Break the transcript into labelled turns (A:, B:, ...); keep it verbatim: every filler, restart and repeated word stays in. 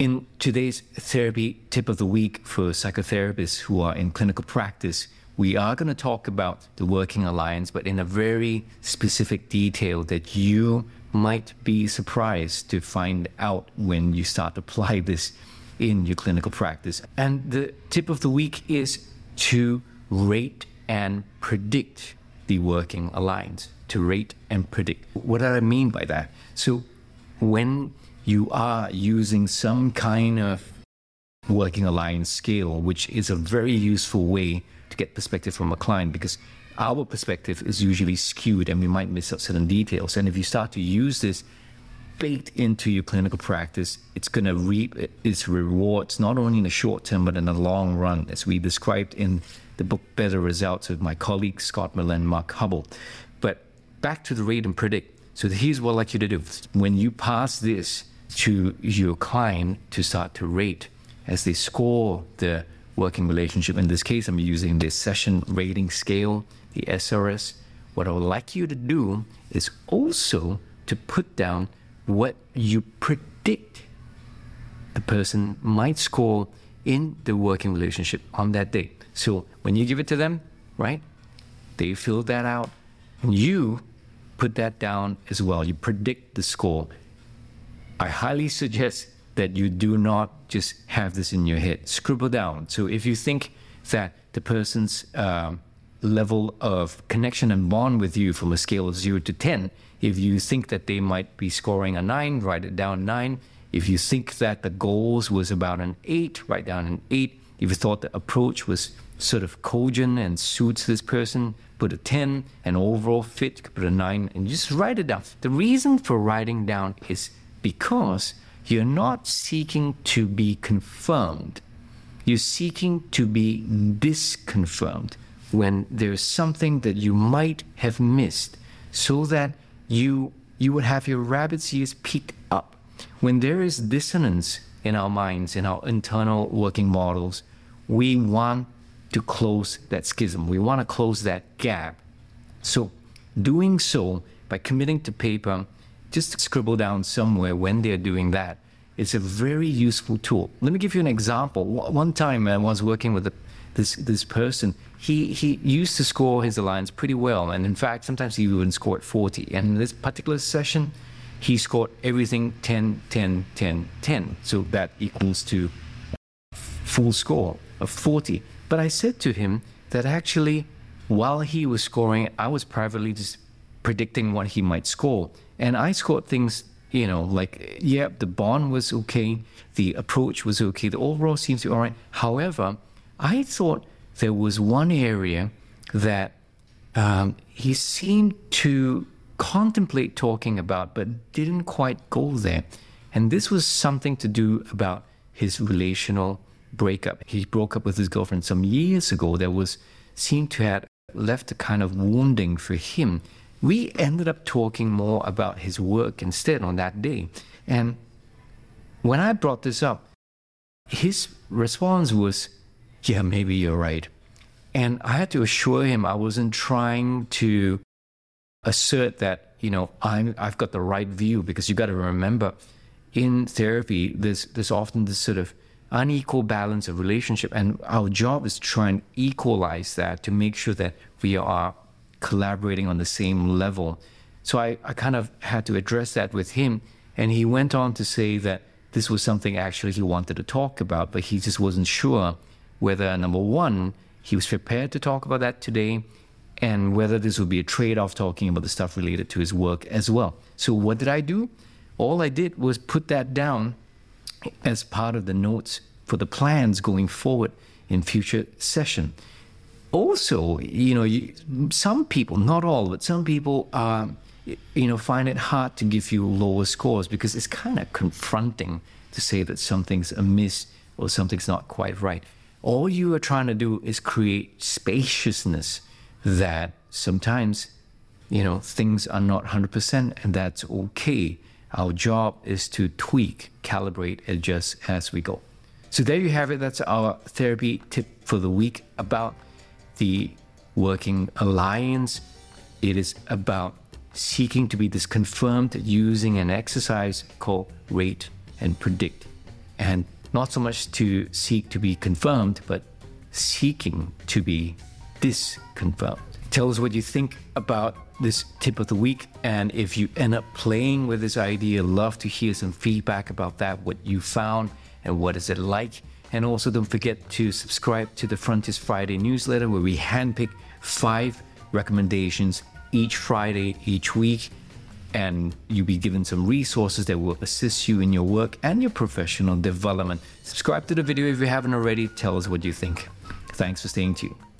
A: In today's therapy tip of the week for psychotherapists who are in clinical practice, we are going to talk about the working alliance, but in a very specific detail that you might be surprised to find out when you start to apply this in your clinical practice. And the tip of the week is to rate and predict the working alliance. To rate and predict. What do I mean by that? So when you are using some kind of working alliance scale, which is a very useful way to get perspective from a client, because our perspective is usually skewed and we might miss out certain details. And if you start to use this baked into your clinical practice, it's going to reap its rewards, not only in the short term, but in the long run, as we described in the book Better Results with my colleagues Scott Miller and Mark Hubble. But back to the rate and predict. So here's what I'd like you to do. When you pass this to your client to start to rate as they score the working relationship, in this case, I'm using the session rating scale, the S R S. What I would like you to do is also to put down what you predict the person might score in the working relationship on that day. So when you give it to them, right, they fill that out, and you put that down as well. You predict the score. I highly suggest that you do not just have this in your head. Scribble down. So if you think that the person's uh, level of connection and bond with you from a scale of zero to ten, if you think that they might be scoring a nine, write it down nine. If you think that the goals was about an eight, write down an eight. If you thought the approach was sort of cogent and suits this person, put a ten. An overall fit, put a nine, and just write it down. The reason for writing down is because you're not seeking to be confirmed. You're seeking to be disconfirmed when there's something that you might have missed, so that you you would have your rabbit's ears peaked up. When there is dissonance in our minds, in our internal working models, we want to close that schism. We want to close that gap. So doing so by committing to paper, just scribble down somewhere when they're doing that, it's a very useful tool. Let me give you an example. One time I was working with a, this this person. He he used to score his alliance pretty well, and in fact, sometimes he even scored forty. And in this particular session, he scored everything ten, ten, ten, ten. So that equals to full score of forty. But I said to him that actually, while he was scoring, I was privately just predicting what he might score. And I scored things, you know, like, yeah, the bond was okay, the approach was okay, the overall seems to be all right. However, I thought there was one area that um, he seemed to contemplate talking about, but didn't quite go there. And this was something to do about his relational breakup. He broke up with his girlfriend some years ago that was seemed to have left a kind of wounding for him. We ended up talking more about his work instead on that day. And when I brought this up, his response was, yeah, maybe you're right. And I had to assure him I wasn't trying to assert that, you know, I'm, I've got the right view, because you got to remember, in therapy, there's, there's often this sort of unequal balance of relationship, and our job is to try and equalize that, to make sure that we are collaborating on the same level. So I, I kind of had to address that with him, and he went on to say that this was something actually he wanted to talk about, but he just wasn't sure whether, number one, he was prepared to talk about that today, and whether this would be a trade-off talking about the stuff related to his work as well. So what did I do? All I did was put that down as part of the notes for the plans going forward in future session. Also, you know, you, some people, not all, but some people, uh, you know, find it hard to give you lower scores because it's kind of confronting to say that something's amiss or something's not quite right. All you are trying to do is create spaciousness that sometimes, you know, things are not one hundred percent, and that's okay. Our job is to tweak, calibrate, adjust as we go. So there you have it. That's our therapy tip for the week about the working alliance. It is about seeking to be disconfirmed using an exercise called rate and predict. and not so much to seek to be confirmed, but seeking to be disconfirmed. Tell us what you think about this tip of the week, and if you end up playing with this idea, love to hear some feedback about that, what you found and what is it like. And also don't forget to subscribe to the Frontiers Friday newsletter, where we handpick five recommendations each Friday, each week, and you'll be given some resources that will assist you in your work and your professional development. Subscribe to the video if you haven't already. Tell us what you think. Thanks for staying tuned.